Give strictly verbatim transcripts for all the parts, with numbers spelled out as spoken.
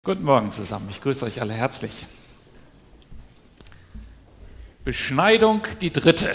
Guten Morgen zusammen, ich grüße euch alle herzlich. Beschneidung, die dritte.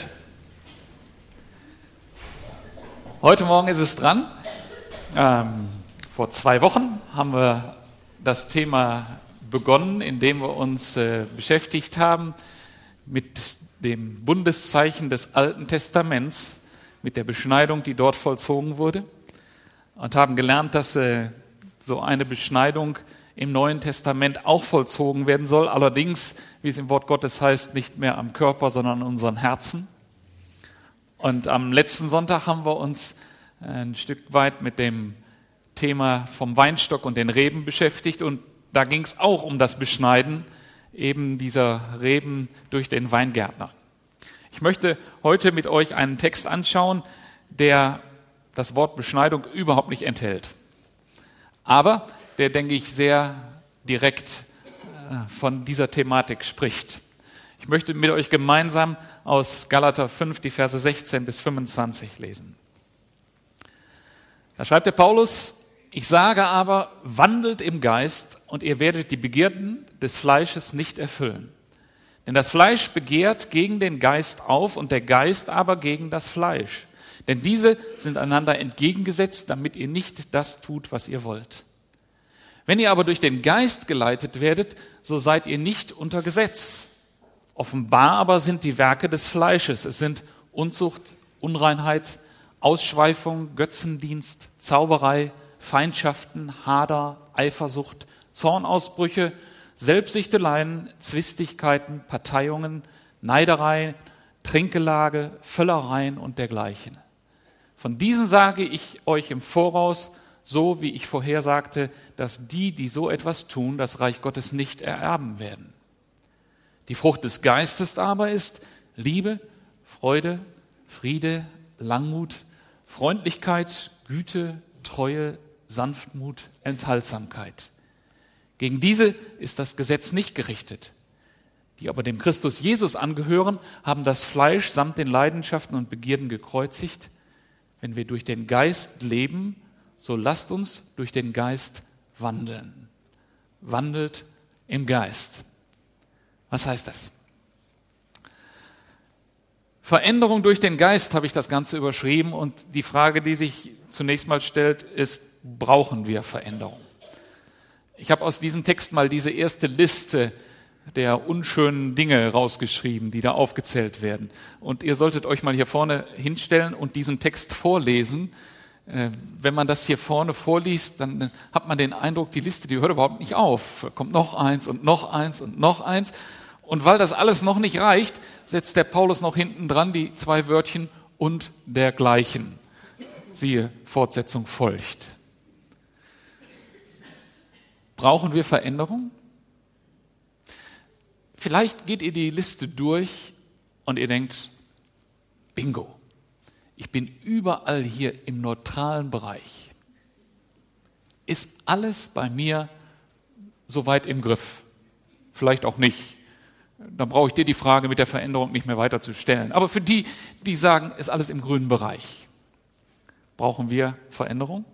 Heute Morgen ist es dran. Ähm, vor zwei Wochen haben wir das Thema begonnen, indem wir uns äh, beschäftigt haben mit dem Bundeszeichen des Alten Testaments, mit der Beschneidung, die dort vollzogen wurde, und haben gelernt, dass äh, so eine Beschneidung im Neuen Testament auch vollzogen werden soll, allerdings, wie es im Wort Gottes heißt, nicht mehr am Körper, sondern an unseren Herzen. Und am letzten Sonntag haben wir uns ein Stück weit mit dem Thema vom Weinstock und den Reben beschäftigt, und da ging es auch um das Beschneiden eben dieser Reben durch den Weingärtner. Ich möchte heute mit euch einen Text anschauen, der das Wort Beschneidung überhaupt nicht enthält. Aber der, denke ich, sehr direkt äh, von dieser Thematik spricht. Ich möchte mit euch gemeinsam aus Galater fünf die Verse sechzehn bis fünfundzwanzig lesen. Da schreibt der Paulus: Ich sage aber, wandelt im Geist, und ihr werdet die Begierden des Fleisches nicht erfüllen. Denn das Fleisch begehrt gegen den Geist auf, und der Geist aber gegen das Fleisch. Denn diese sind einander entgegengesetzt, damit ihr nicht das tut, was ihr wollt. Wenn ihr aber durch den Geist geleitet werdet, so seid ihr nicht unter Gesetz. Offenbar aber sind die Werke des Fleisches. Es sind Unzucht, Unreinheit, Ausschweifung, Götzendienst, Zauberei, Feindschaften, Hader, Eifersucht, Zornausbrüche, Selbstsüchteleien, Zwistigkeiten, Parteiungen, Neiderei, Trinkgelage, Völlereien und dergleichen. Von diesen sage ich euch im Voraus, so wie ich vorher sagte, dass die, die so etwas tun, das Reich Gottes nicht ererben werden. Die Frucht des Geistes aber ist Liebe, Freude, Friede, Langmut, Freundlichkeit, Güte, Treue, Sanftmut, Enthaltsamkeit. Gegen diese ist das Gesetz nicht gerichtet. Die aber dem Christus Jesus angehören, haben das Fleisch samt den Leidenschaften und Begierden gekreuzigt. Wenn wir durch den Geist leben, so lasst uns durch den Geist wandeln. Wandelt im Geist. Was heißt das? Veränderung durch den Geist habe ich das Ganze überschrieben, und die Frage, die sich zunächst mal stellt, ist: Brauchen wir Veränderung? Ich habe aus diesem Text mal diese erste Liste der unschönen Dinge rausgeschrieben, die da aufgezählt werden. Und ihr solltet euch mal hier vorne hinstellen und diesen Text vorlesen. Wenn man das hier vorne vorliest, dann hat man den Eindruck, die Liste, die hört überhaupt nicht auf. Da kommt noch eins und noch eins und noch eins. Und weil das alles noch nicht reicht, setzt der Paulus noch hinten dran die zwei Wörtchen und dergleichen. Siehe, Fortsetzung folgt. Brauchen wir Veränderung? Vielleicht geht ihr die Liste durch und ihr denkt: Bingo. Ich bin überall hier im neutralen Bereich. Ist alles bei mir soweit im Griff? Vielleicht auch nicht. Dann brauche ich dir die Frage mit der Veränderung nicht mehr weiter zu stellen. Aber für die, die sagen, ist alles im grünen Bereich, brauchen wir Veränderung?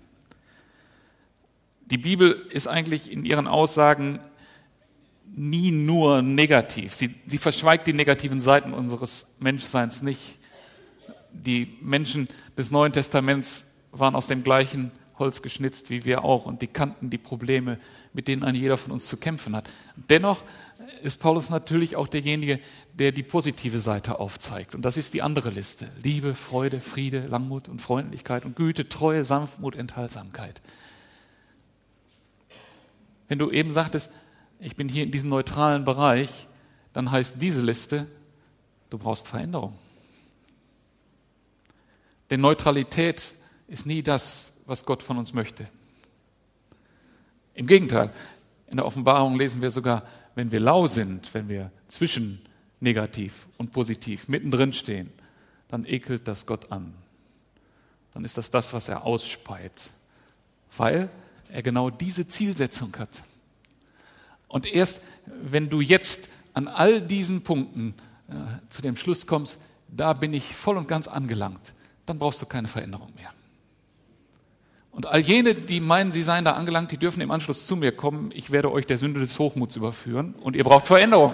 Die Bibel ist eigentlich in ihren Aussagen nie nur negativ. Sie, sie verschweigt die negativen Seiten unseres Menschseins nicht. Die Menschen des Neuen Testaments waren aus dem gleichen Holz geschnitzt wie wir auch, und die kannten die Probleme, mit denen ein jeder von uns zu kämpfen hat. Dennoch ist Paulus natürlich auch derjenige, der die positive Seite aufzeigt. Und das ist die andere Liste: Liebe, Freude, Friede, Langmut und Freundlichkeit und Güte, Treue, Sanftmut, Enthaltsamkeit. Wenn du eben sagtest, ich bin hier in diesem neutralen Bereich, dann heißt diese Liste, du brauchst Veränderung. Denn Neutralität ist nie das, was Gott von uns möchte. Im Gegenteil, in der Offenbarung lesen wir sogar, wenn wir lau sind, wenn wir zwischen negativ und positiv mittendrin stehen, dann ekelt das Gott an. Dann ist das das, was er ausspeit, weil er genau diese Zielsetzung hat. Und erst wenn du jetzt an all diesen Punkten äh, zu dem Schluss kommst, da bin ich voll und ganz angelangt, dann brauchst du keine Veränderung mehr. Und all jene, die meinen, sie seien da angelangt, die dürfen im Anschluss zu mir kommen. Ich werde euch der Sünde des Hochmuts überführen und ihr braucht Veränderung.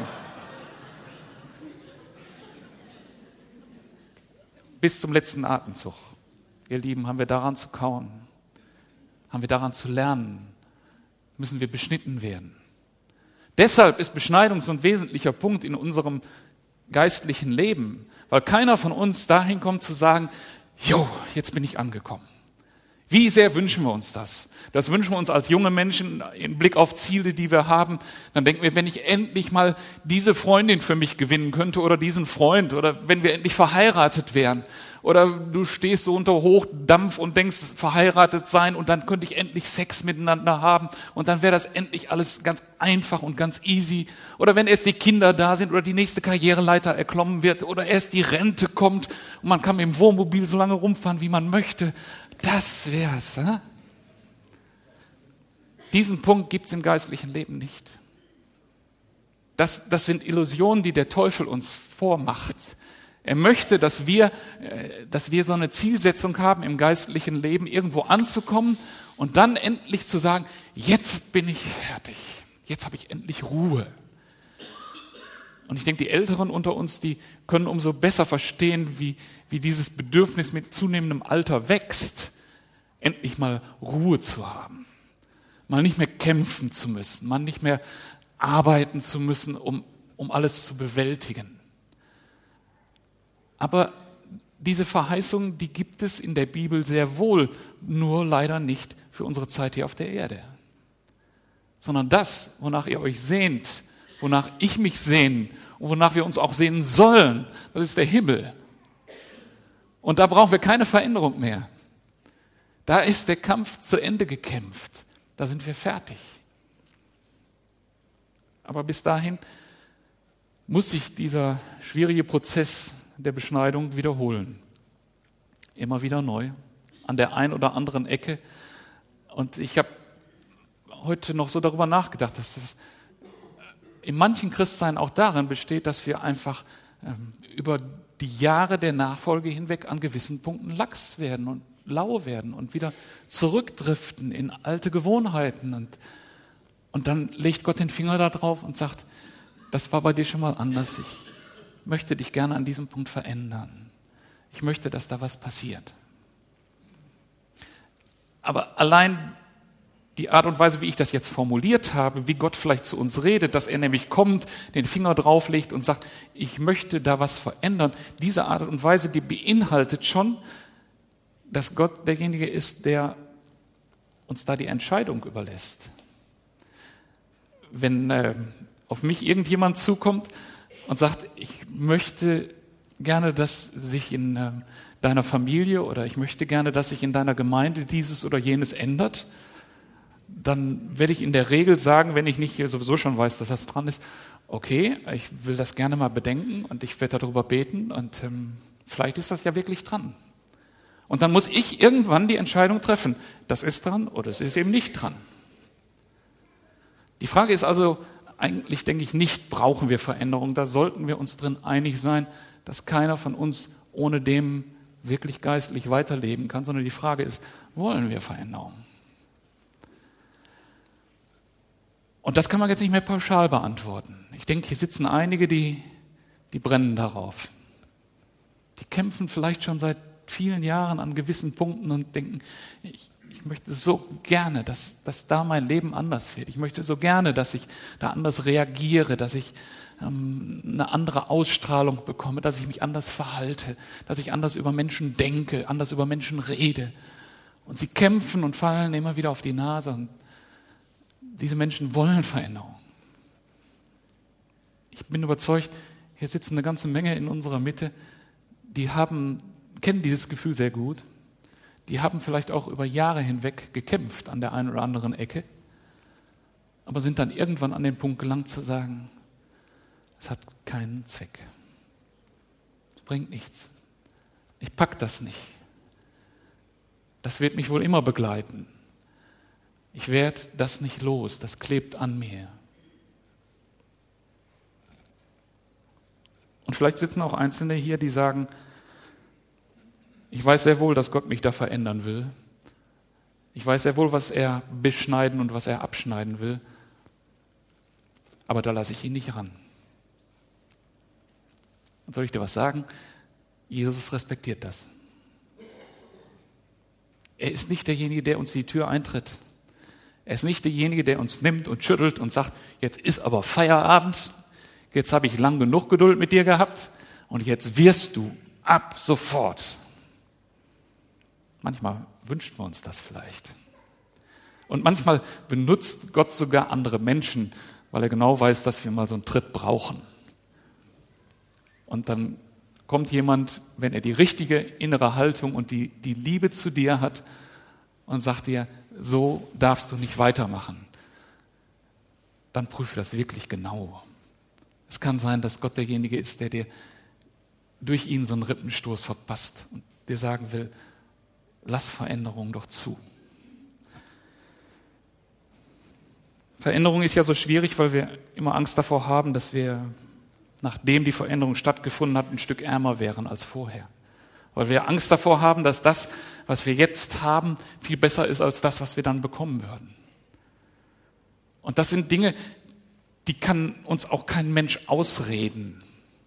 Bis zum letzten Atemzug, ihr Lieben, haben wir daran zu kauen, haben wir daran zu lernen, müssen wir beschnitten werden. Deshalb ist Beschneidung so ein wesentlicher Punkt in unserem geistlichen Leben, weil keiner von uns dahin kommt zu sagen, jo, jetzt bin ich angekommen. Wie sehr wünschen wir uns das? Das wünschen wir uns als junge Menschen im Blick auf Ziele, die wir haben. Dann denken wir, wenn ich endlich mal diese Freundin für mich gewinnen könnte oder diesen Freund oder wenn wir endlich verheiratet wären. Oder du stehst so unter Hochdampf und denkst, verheiratet sein und dann könnte ich endlich Sex miteinander haben und dann wäre das endlich alles ganz einfach und ganz easy. Oder wenn erst die Kinder da sind oder die nächste Karriereleiter erklommen wird oder erst die Rente kommt und man kann mit dem Wohnmobil so lange rumfahren, wie man möchte. Das wär's. Äh? Diesen Punkt gibt's im geistlichen Leben nicht. Das, das sind Illusionen, die der Teufel uns vormacht. Er möchte, dass wir, dass wir so eine Zielsetzung haben, im geistlichen Leben irgendwo anzukommen und dann endlich zu sagen, jetzt bin ich fertig, jetzt habe ich endlich Ruhe. Und ich denke, die Älteren unter uns, die können umso besser verstehen, wie, wie dieses Bedürfnis mit zunehmendem Alter wächst, endlich mal Ruhe zu haben, mal nicht mehr kämpfen zu müssen, mal nicht mehr arbeiten zu müssen, um, um alles zu bewältigen. Aber diese Verheißung, die gibt es in der Bibel sehr wohl, nur leider nicht für unsere Zeit hier auf der Erde. Sondern das, wonach ihr euch sehnt, wonach ich mich sehne und wonach wir uns auch sehnen sollen, das ist der Himmel. Und da brauchen wir keine Veränderung mehr. Da ist der Kampf zu Ende gekämpft. Da sind wir fertig. Aber bis dahin muss sich dieser schwierige Prozess der Beschneidung wiederholen. Immer wieder neu, an der einen oder anderen Ecke. Und ich habe heute noch so darüber nachgedacht, dass das in manchen Christsein auch darin besteht, dass wir einfach ähm, über die Jahre der Nachfolge hinweg an gewissen Punkten lax werden und lau werden und wieder zurückdriften in alte Gewohnheiten. Und, und dann legt Gott den Finger da drauf und sagt, das war bei dir schon mal anders. Ich möchte dich gerne an diesem Punkt verändern. Ich möchte, dass da was passiert. Aber allein die Art und Weise, wie ich das jetzt formuliert habe, wie Gott vielleicht zu uns redet, dass er nämlich kommt, den Finger drauflegt und sagt, ich möchte da was verändern, diese Art und Weise, die beinhaltet schon, dass Gott derjenige ist, der uns da die Entscheidung überlässt. Wenn äh, auf mich irgendjemand zukommt und sagt, ich möchte gerne, dass sich in äh, deiner Familie oder ich möchte gerne, dass sich in deiner Gemeinde dieses oder jenes ändert, dann werde ich in der Regel sagen, wenn ich nicht hier sowieso schon weiß, dass das dran ist, okay, ich will das gerne mal bedenken und ich werde darüber beten und ähm, vielleicht ist das ja wirklich dran. Und dann muss ich irgendwann die Entscheidung treffen, das ist dran oder es ist eben nicht dran. Die Frage ist also, eigentlich denke ich nicht, brauchen wir Veränderung. Da sollten wir uns drin einig sein, dass keiner von uns ohne dem wirklich geistlich weiterleben kann, sondern die Frage ist, wollen wir Veränderung? Und das kann man jetzt nicht mehr pauschal beantworten. Ich denke, hier sitzen einige, die, die brennen darauf. Die kämpfen vielleicht schon seit vielen Jahren an gewissen Punkten und denken, ich, ich möchte so gerne, dass, dass da mein Leben anders wird. Ich möchte so gerne, dass ich da anders reagiere, dass ich ähm, eine andere Ausstrahlung bekomme, dass ich mich anders verhalte, dass ich anders über Menschen denke, anders über Menschen rede. Und sie kämpfen und fallen immer wieder auf die Nase. Und diese Menschen wollen Veränderung. Ich bin überzeugt, hier sitzen eine ganze Menge in unserer Mitte, die haben, kennen dieses Gefühl sehr gut. Die haben vielleicht auch über Jahre hinweg gekämpft an der einen oder anderen Ecke, aber sind dann irgendwann an den Punkt gelangt zu sagen, es hat keinen Zweck. Es bringt nichts. Ich pack das nicht. Das wird mich wohl immer begleiten. Ich werde das nicht los, das klebt an mir. Und vielleicht sitzen auch Einzelne hier, die sagen, ich weiß sehr wohl, dass Gott mich da verändern will. Ich weiß sehr wohl, was er beschneiden und was er abschneiden will. Aber da lasse ich ihn nicht ran. Und soll ich dir was sagen? Jesus respektiert das. Er ist nicht derjenige, der uns die Tür eintritt. Er ist nicht derjenige, der uns nimmt und schüttelt und sagt, jetzt ist aber Feierabend, jetzt habe ich lang genug Geduld mit dir gehabt und jetzt wirst du ab sofort. Manchmal wünschen wir uns das vielleicht. Und manchmal benutzt Gott sogar andere Menschen, weil er genau weiß, dass wir mal so einen Tritt brauchen. Und dann kommt jemand, wenn er die richtige innere Haltung und die, die Liebe zu dir hat und sagt dir, so darfst du nicht weitermachen. Dann prüfe das wirklich genau. Es kann sein, dass Gott derjenige ist, der dir durch ihn so einen Rippenstoß verpasst und dir sagen will, lass Veränderung doch zu. Veränderung ist ja so schwierig, weil wir immer Angst davor haben, dass wir, nachdem die Veränderung stattgefunden hat, ein Stück ärmer wären als vorher. Weil wir Angst davor haben, dass das, was wir jetzt haben, viel besser ist als das, was wir dann bekommen würden. Und das sind Dinge, die kann uns auch kein Mensch ausreden.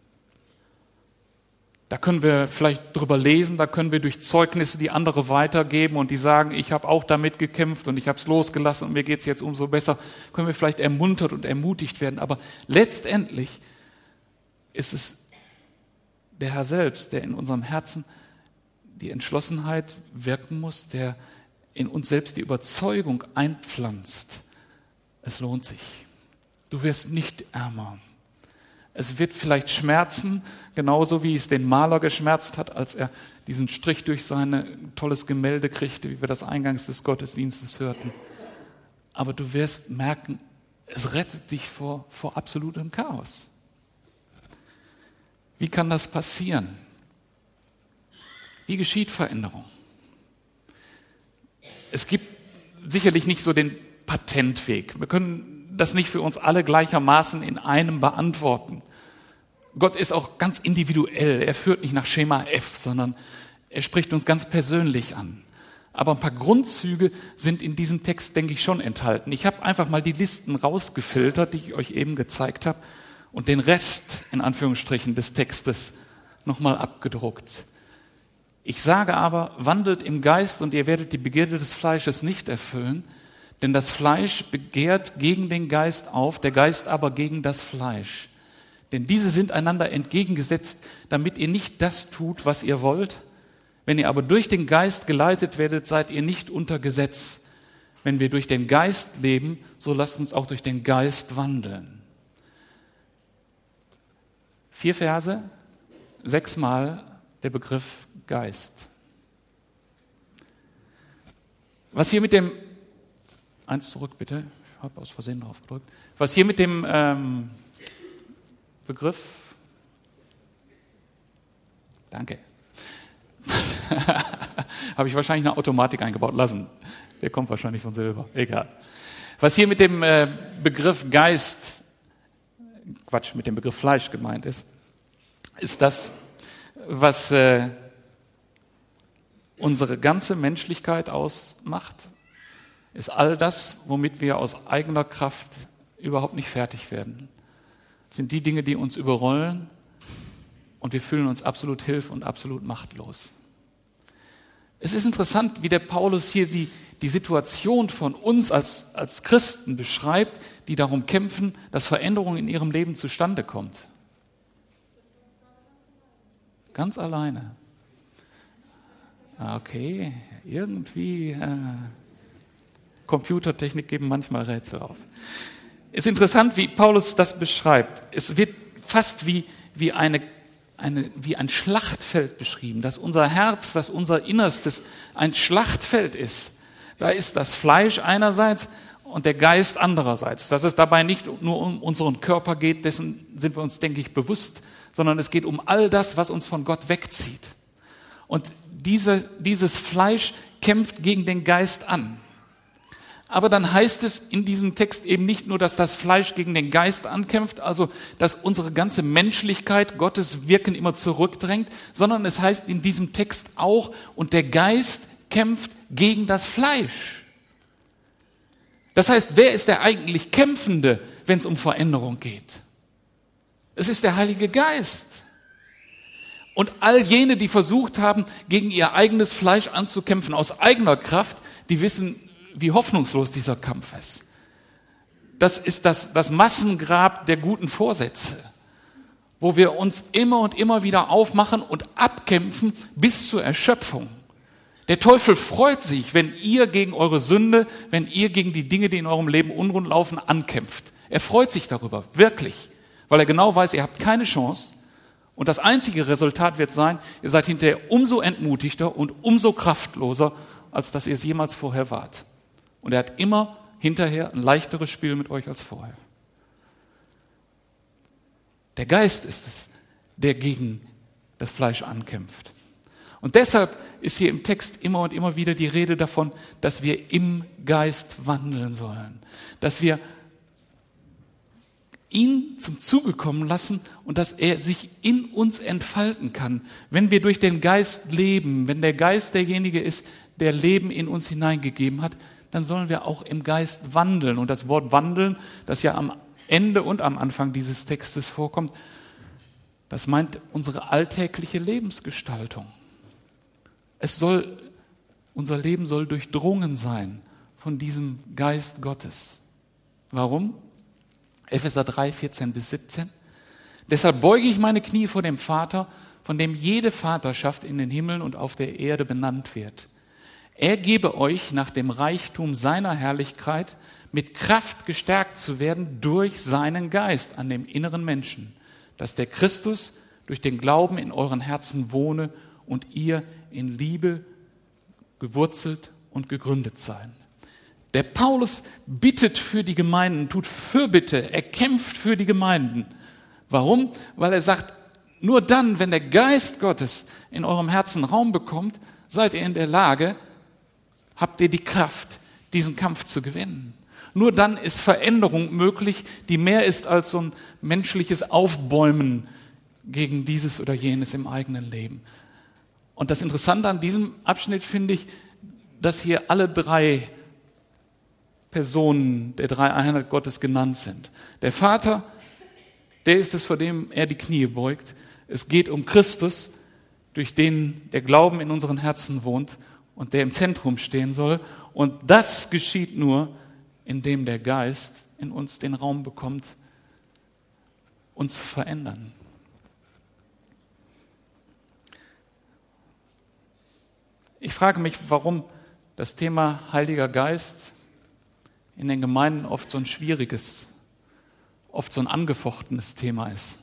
Da können wir vielleicht drüber lesen, da können wir durch Zeugnisse die andere weitergeben und die sagen, ich habe auch damit gekämpft und ich habe es losgelassen und mir geht es jetzt umso besser. Können wir vielleicht ermuntert und ermutigt werden. Aber letztendlich ist es der Herr selbst, der in unserem Herzen die Entschlossenheit wirken muss, der in uns selbst die Überzeugung einpflanzt. Es lohnt sich. Du wirst nicht ärmer. Es wird vielleicht schmerzen, genauso wie es den Maler geschmerzt hat, als er diesen Strich durch sein tolles Gemälde kriegte, wie wir das eingangs des Gottesdienstes hörten. Aber du wirst merken, es rettet dich vor, vor absolutem Chaos. Wie kann das passieren? Wie geschieht Veränderung? Es gibt sicherlich nicht so den Patentweg. Wir können das nicht für uns alle gleichermaßen in einem beantworten. Gott ist auch ganz individuell. Er führt nicht nach Schema F, sondern er spricht uns ganz persönlich an. Aber ein paar Grundzüge sind in diesem Text, denke ich, schon enthalten. Ich habe einfach mal die Listen rausgefiltert, die ich euch eben gezeigt habe, und den Rest, in Anführungsstrichen, des Textes nochmal abgedruckt. Ich sage aber, wandelt im Geist und ihr werdet die Begierde des Fleisches nicht erfüllen, denn das Fleisch begehrt gegen den Geist auf, der Geist aber gegen das Fleisch. Denn diese sind einander entgegengesetzt, damit ihr nicht das tut, was ihr wollt. Wenn ihr aber durch den Geist geleitet werdet, seid ihr nicht unter Gesetz. Wenn wir durch den Geist leben, so lasst uns auch durch den Geist wandeln. Vier Verse, sechsmal der Begriff Geist. Was hier mit dem, eins zurück bitte, ich habe aus Versehen drauf gedrückt, was hier mit dem ähm, Begriff, danke, habe ich wahrscheinlich eine Automatik eingebaut lassen, der kommt wahrscheinlich von selber, egal. Was hier mit dem äh, Begriff Geist, Quatsch, mit dem Begriff Fleisch gemeint ist, ist das, was äh, unsere ganze Menschlichkeit ausmacht, ist all das, womit wir aus eigener Kraft überhaupt nicht fertig werden. Das sind die Dinge, die uns überrollen und wir fühlen uns absolut hilf- und absolut machtlos. Es ist interessant, wie der Paulus hier die, die Situation von uns als, als Christen beschreibt, die darum kämpfen, dass Veränderung in ihrem Leben zustande kommt. Ganz alleine. Okay, irgendwie äh, Computertechnik geben manchmal Rätsel auf. Es ist interessant, wie Paulus das beschreibt. Es wird fast wie, wie, eine, eine, wie ein Schlachtfeld beschrieben, dass unser Herz, dass unser Innerstes ein Schlachtfeld ist. Da ist das Fleisch einerseits und der Geist andererseits. Dass es dabei nicht nur um unseren Körper geht, dessen sind wir uns, denke ich, bewusst, sondern es geht um all das, was uns von Gott wegzieht. Und diese, dieses Fleisch kämpft gegen den Geist an. Aber dann heißt es in diesem Text eben nicht nur, dass das Fleisch gegen den Geist ankämpft, also dass unsere ganze Menschlichkeit Gottes Wirken immer zurückdrängt, sondern es heißt in diesem Text auch, und der Geist kämpft gegen das Fleisch. Das heißt, wer ist der eigentlich Kämpfende, wenn es um Veränderung geht? Es ist der Heilige Geist. Und all jene, die versucht haben, gegen ihr eigenes Fleisch anzukämpfen, aus eigener Kraft, die wissen, wie hoffnungslos dieser Kampf ist. Das ist das, das Massengrab der guten Vorsätze, wo wir uns immer und immer wieder aufmachen und abkämpfen bis zur Erschöpfung. Der Teufel freut sich, wenn ihr gegen eure Sünde, wenn ihr gegen die Dinge, die in eurem Leben unrund laufen, ankämpft. Er freut sich darüber, wirklich, weil er genau weiß, ihr habt keine Chance. Und das einzige Resultat wird sein, ihr seid hinterher umso entmutigter und umso kraftloser, als dass ihr es jemals vorher wart. Und er hat immer hinterher ein leichteres Spiel mit euch als vorher. Der Geist ist es, der gegen das Fleisch ankämpft. Und deshalb ist hier im Text immer und immer wieder die Rede davon, dass wir im Geist wandeln sollen. Dass wir ihn zum Zuge kommen lassen und dass er sich in uns entfalten kann. Wenn wir durch den Geist leben, wenn der Geist derjenige ist, der Leben in uns hineingegeben hat, dann sollen wir auch im Geist wandeln. Und das Wort wandeln, das ja am Ende und am Anfang dieses Textes vorkommt, das meint unsere alltägliche Lebensgestaltung. Es soll, unser Leben soll durchdrungen sein von diesem Geist Gottes. Warum? Epheser drei, vierzehn bis siebzehn. Deshalb beuge ich meine Knie vor dem Vater, von dem jede Vaterschaft in den Himmeln und auf der Erde benannt wird. Er gebe euch nach dem Reichtum seiner Herrlichkeit mit Kraft gestärkt zu werden durch seinen Geist an dem inneren Menschen, dass der Christus durch den Glauben in euren Herzen wohne und ihr in Liebe gewurzelt und gegründet seid. Der Paulus bittet für die Gemeinden, tut Fürbitte, er kämpft für die Gemeinden. Warum? Weil er sagt, nur dann, wenn der Geist Gottes in eurem Herzen Raum bekommt, seid ihr in der Lage, habt ihr die Kraft, diesen Kampf zu gewinnen. Nur dann ist Veränderung möglich, die mehr ist als so ein menschliches Aufbäumen gegen dieses oder jenes im eigenen Leben. Und das Interessante an diesem Abschnitt finde ich, dass hier alle drei Personen der Dreieinheit Gottes genannt sind. Der Vater, der ist es, vor dem er die Knie beugt. Es geht um Christus, durch den der Glauben in unseren Herzen wohnt und der im Zentrum stehen soll. Und das geschieht nur, indem der Geist in uns den Raum bekommt, uns zu verändern. Ich frage mich, warum das Thema Heiliger Geist in den Gemeinden oft so ein schwieriges, oft so ein angefochtenes Thema ist.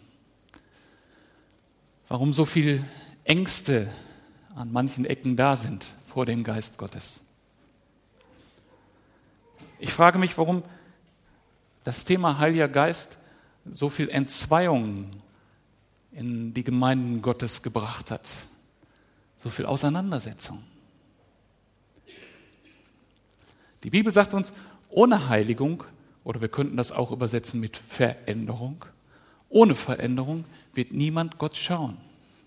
Warum so viel Ängste an manchen Ecken da sind vor dem Geist Gottes. Ich frage mich, warum das Thema Heiliger Geist so viel Entzweiung in die Gemeinden Gottes gebracht hat. So viel Auseinandersetzung. Die Bibel sagt uns, ohne Heiligung, oder wir könnten das auch übersetzen mit Veränderung, ohne Veränderung wird niemand Gott schauen.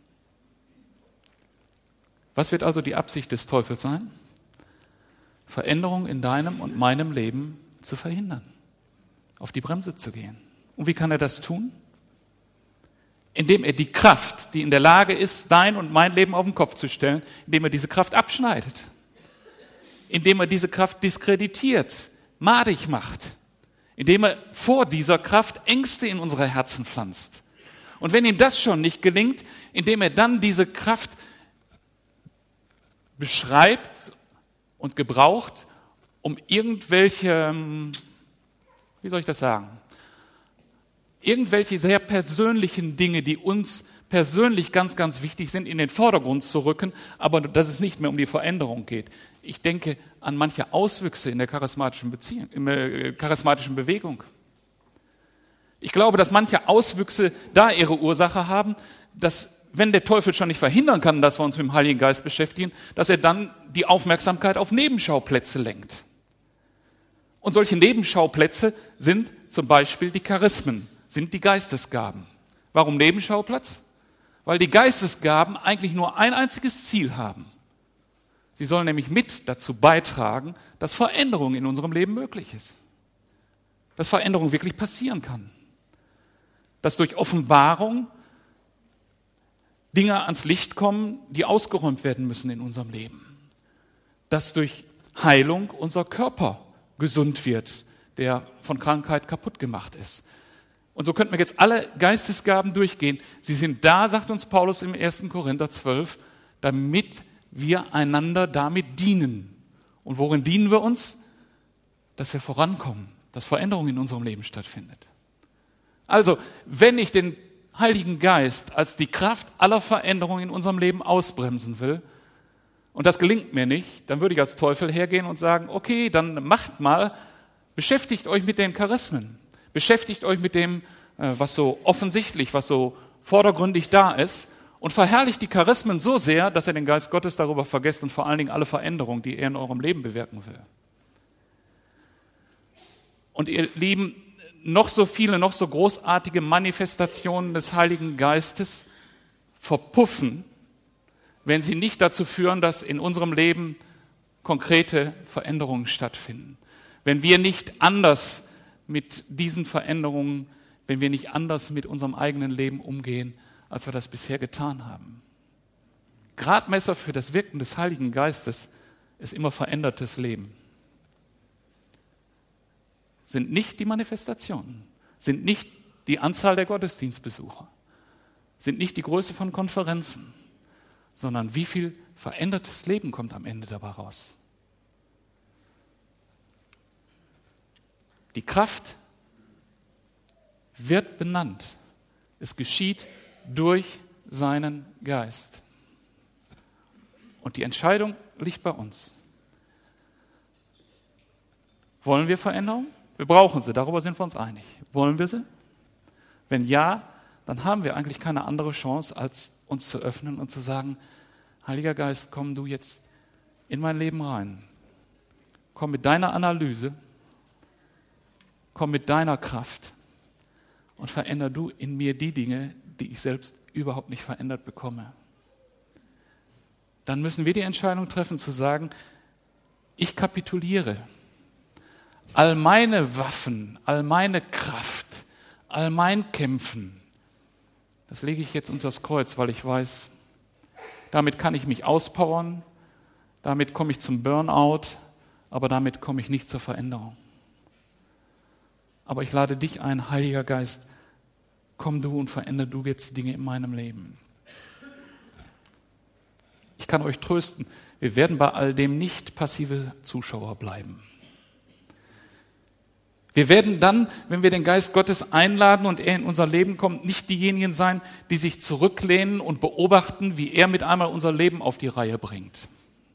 Was wird also die Absicht des Teufels sein? Veränderung in deinem und meinem Leben zu verhindern, auf die Bremse zu gehen. Und wie kann er das tun? Indem er die Kraft, die in der Lage ist, dein und mein Leben auf den Kopf zu stellen, indem er diese Kraft abschneidet. Indem er diese Kraft diskreditiert, madig macht. Indem er vor dieser Kraft Ängste in unsere Herzen pflanzt. Und wenn ihm das schon nicht gelingt, indem er dann diese Kraft beschreibt und gebraucht, um irgendwelche, wie soll ich das sagen, irgendwelche sehr persönlichen Dinge, die uns persönlich ganz, ganz wichtig sind, in den Vordergrund zu rücken, aber dass es nicht mehr um die Veränderung geht. Ich denke an manche Auswüchse in der charismatischen Beziehung, in der charismatischen Bewegung. Ich glaube, dass manche Auswüchse da ihre Ursache haben, dass, wenn der Teufel schon nicht verhindern kann, dass wir uns mit dem Heiligen Geist beschäftigen, dass er dann die Aufmerksamkeit auf Nebenschauplätze lenkt. Und solche Nebenschauplätze sind zum Beispiel die Charismen, sind die Geistesgaben. Warum Nebenschauplatz? Weil die Geistesgaben eigentlich nur ein einziges Ziel haben. Sie sollen nämlich mit dazu beitragen, dass Veränderung in unserem Leben möglich ist. Dass Veränderung wirklich passieren kann. Dass durch Offenbarung Dinge ans Licht kommen, die ausgeräumt werden müssen in unserem Leben. Dass durch Heilung unser Körper gesund wird, der von Krankheit kaputt gemacht ist. Und so könnten wir jetzt alle Geistesgaben durchgehen. Sie sind da, sagt uns Paulus im ersten Korinther zwölf, damit wir einander damit dienen. Und worin dienen wir uns? Dass wir vorankommen, dass Veränderung in unserem Leben stattfindet. Also, wenn ich den Heiligen Geist als die Kraft aller Veränderung in unserem Leben ausbremsen will, und das gelingt mir nicht, dann würde ich als Teufel hergehen und sagen, okay, dann macht mal, beschäftigt euch mit den Charismen, beschäftigt euch mit dem, was so offensichtlich, was so vordergründig da ist und verherrlicht die Charismen so sehr, dass ihr den Geist Gottes darüber vergesst und vor allen Dingen alle Veränderungen, die er in eurem Leben bewirken will. Und ihr Lieben, noch so viele, noch so großartige Manifestationen des Heiligen Geistes verpuffen, wenn sie nicht dazu führen, dass in unserem Leben konkrete Veränderungen stattfinden. Wenn wir nicht anders mit diesen Veränderungen, wenn wir nicht anders mit unserem eigenen Leben umgehen, als wir das bisher getan haben. Gradmesser für das Wirken des Heiligen Geistes ist immer verändertes Leben. Sind nicht die Manifestationen, sind nicht die Anzahl der Gottesdienstbesucher, sind nicht die Größe von Konferenzen, sondern wie viel verändertes Leben kommt am Ende dabei raus. Die Kraft wird benannt. Es geschieht durch seinen Geist. Und die Entscheidung liegt bei uns. Wollen wir Veränderung? Wir brauchen sie, darüber sind wir uns einig. Wollen wir sie? Wenn ja, dann haben wir eigentlich keine andere Chance, als uns zu öffnen und zu sagen, Heiliger Geist, komm du jetzt in mein Leben rein. Komm mit deiner Analyse, komm mit deiner Kraft und veränder du in mir die Dinge, die ich selbst überhaupt nicht verändert bekomme. Dann müssen wir die Entscheidung treffen, zu sagen, ich kapituliere. All meine Waffen, all meine Kraft, all mein Kämpfen, das lege ich jetzt unters Kreuz, weil ich weiß, damit kann ich mich auspowern, damit komme ich zum Burnout, aber damit komme ich nicht zur Veränderung. Aber ich lade dich ein, Heiliger Geist, komm du und verändere du jetzt die Dinge in meinem Leben. Ich kann euch trösten, wir werden bei all dem nicht passive Zuschauer bleiben. Wir werden dann, wenn wir den Geist Gottes einladen und er in unser Leben kommt, nicht diejenigen sein, die sich zurücklehnen und beobachten, wie er mit einmal unser Leben auf die Reihe bringt.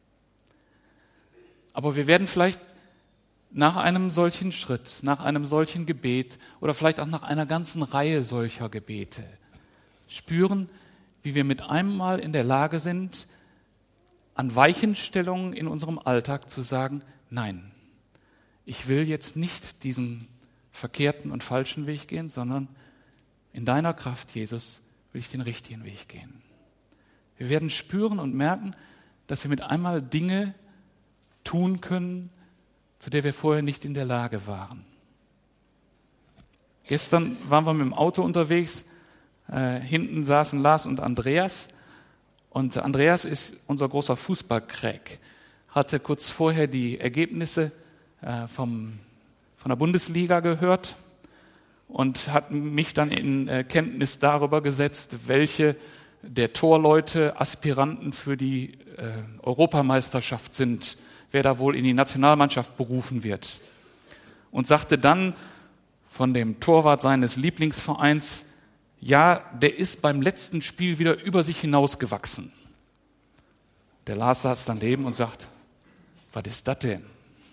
Aber wir werden vielleicht nach einem solchen Schritt, nach einem solchen Gebet oder vielleicht auch nach einer ganzen Reihe solcher Gebete spüren, wie wir mit einem Mal in der Lage sind, an Weichenstellungen in unserem Alltag zu sagen, nein, ich will jetzt nicht diesen verkehrten und falschen Weg gehen, sondern in deiner Kraft, Jesus, will ich den richtigen Weg gehen. Wir werden spüren und merken, dass wir mit einmal Dinge tun können, zu der wir vorher nicht in der Lage waren. Gestern waren wir mit dem Auto unterwegs, äh, hinten saßen Lars und Andreas und Andreas ist unser großer Fußballcrack, hatte kurz vorher die Ergebnisse äh, vom, von der Bundesliga gehört und hat mich dann in äh, Kenntnis darüber gesetzt, welche der Torleute Aspiranten für die äh, Europameisterschaft sind, wer da wohl in die Nationalmannschaft berufen wird. Und sagte dann von dem Torwart seines Lieblingsvereins, ja, der ist beim letzten Spiel wieder über sich hinausgewachsen. Der Lars saß daneben und sagt, was ist das denn?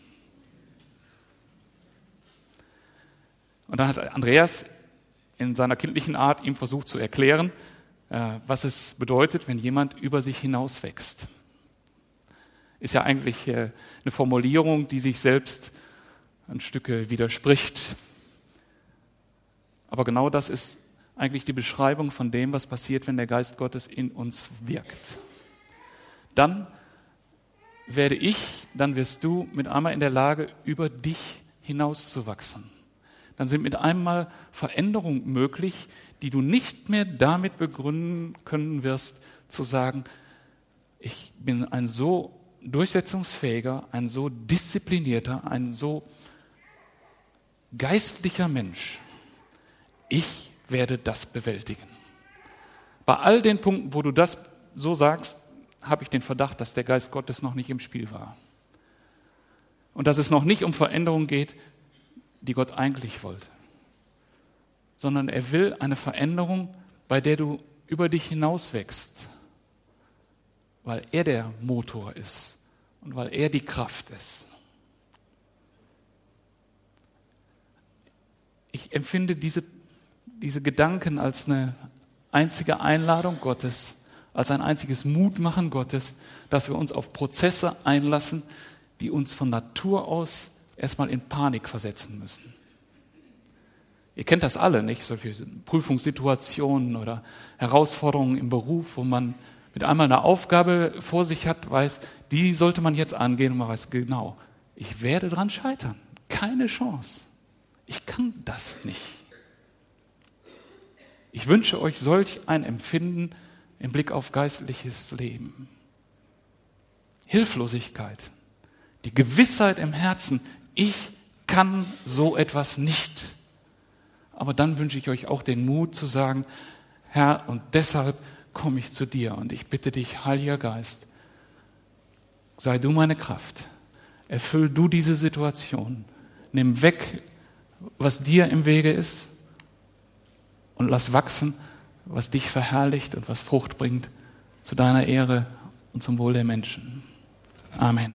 Und dann hat Andreas in seiner kindlichen Art ihm versucht zu erklären, was es bedeutet, wenn jemand über sich hinauswächst. Ist ja eigentlich eine Formulierung, die sich selbst ein Stück widerspricht. Aber genau das ist eigentlich die Beschreibung von dem, was passiert, wenn der Geist Gottes in uns wirkt. Dann werde ich, dann wirst du mit einmal in der Lage, über dich hinauszuwachsen. Dann sind mit einmal Veränderungen möglich, die du nicht mehr damit begründen können wirst, zu sagen, ich bin ein so durchsetzungsfähiger, ein so disziplinierter, ein so geistlicher Mensch. Ich werde das bewältigen. Bei all den Punkten, wo du das so sagst, habe ich den Verdacht, dass der Geist Gottes noch nicht im Spiel war. Und dass es noch nicht um Veränderung geht, die Gott eigentlich wollte. Sondern er will eine Veränderung, bei der du über dich hinaus wächst. Weil er der Motor ist und weil er die Kraft ist. Ich empfinde diese, diese Gedanken als eine einzige Einladung Gottes, als ein einziges Mutmachen Gottes, dass wir uns auf Prozesse einlassen, die uns von Natur aus erstmal in Panik versetzen müssen. Ihr kennt das alle, nicht? Solche Prüfungssituationen oder Herausforderungen im Beruf, wo man mit einmal eine Aufgabe vor sich hat, weiß, die sollte man jetzt angehen und man weiß genau, ich werde dran scheitern. Keine Chance. Ich kann das nicht. Ich wünsche euch solch ein Empfinden im Blick auf geistliches Leben. Hilflosigkeit, die Gewissheit im Herzen, ich kann so etwas nicht. Aber dann wünsche ich euch auch den Mut zu sagen, Herr, und deshalb komme ich zu dir und ich bitte dich, Heiliger Geist, sei du meine Kraft, erfüll du diese Situation, nimm weg, was dir im Wege ist und lass wachsen, was dich verherrlicht und was Frucht bringt zu deiner Ehre und zum Wohl der Menschen. Amen.